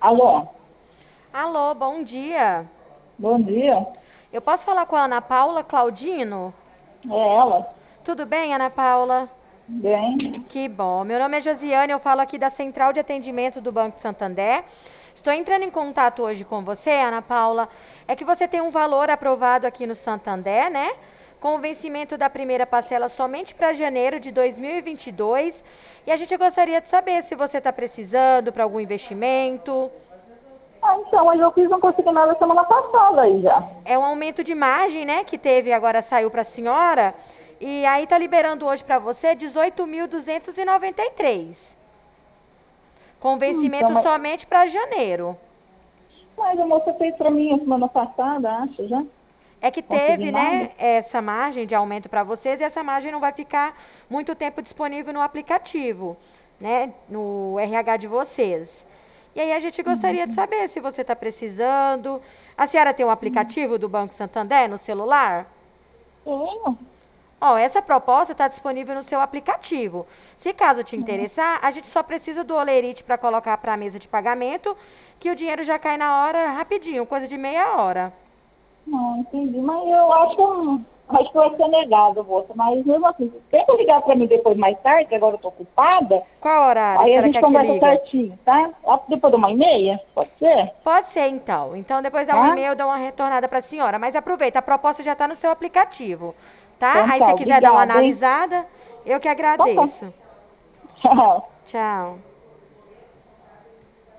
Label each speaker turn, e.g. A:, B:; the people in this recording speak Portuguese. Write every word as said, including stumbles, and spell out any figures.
A: Alô,
B: Alô, bom dia.
A: bom dia.
B: Eu posso falar com a Ana Paula Claudino?
A: É ela?
B: Tudo bem, Ana Paula?
A: Bem?
B: Que bom. Meu nome é Josiane, eu falo aqui da Central de Atendimento do Banco Santander. Estou entrando em contato hoje com você, Ana Paula. É que você tem um valor aprovado aqui no Santander, né? Com o vencimento da primeira parcela somente para janeiro de dois mil e vinte e dois. E a gente gostaria de saber se você está precisando para algum investimento.
A: Ah, então, mas eu fiz um consignado semana passada aí já.
B: É um aumento de margem, né, que teve agora saiu para a senhora. E aí tá liberando hoje para você dezoito mil duzentos e noventa e três, com
A: Hum, Então,
B: vencimento
A: mas,
B: somente para janeiro.
A: mas a moça fez pra mim a semana passada, acho, já.
B: É que teve,
A: Consignado.
B: né, essa margem de aumento para vocês e essa margem não vai ficar muito tempo disponível no aplicativo, né, no R H de vocês. E aí a gente gostaria de saber se você está precisando. A senhora tem um aplicativo do Banco Santander no celular?
A: Tenho.
B: Ó, essa proposta está disponível no seu aplicativo. Se caso te
A: Hum,
B: interessar, a gente só precisa do olerite para colocar para a mesa de pagamento, que o dinheiro já cai na hora, rapidinho, coisa de meia hora.
A: Não, entendi. Mas eu acho, hum, acho que vai ser negado, moça. Mas mesmo assim, tenta ligar pra mim depois mais tarde, que agora eu tô ocupada.
B: Qual horário a
A: Aí a
B: senhora
A: gente
B: quer que
A: conversa
B: liga?
A: certinho, tá? Lá depois de uma e meia, pode ser?
B: Pode ser, então. Então, depois da um e
A: Tá?
B: meia eu dou uma retornada para a senhora. Mas aproveita, a proposta já está no seu aplicativo, tá?
A: Então
B: Aí,
A: tá,
B: se quiser dar uma
A: obrigada, hein?
B: analisada, eu que
A: Então tá.
B: agradeço.
A: Tchau.
B: Tchau.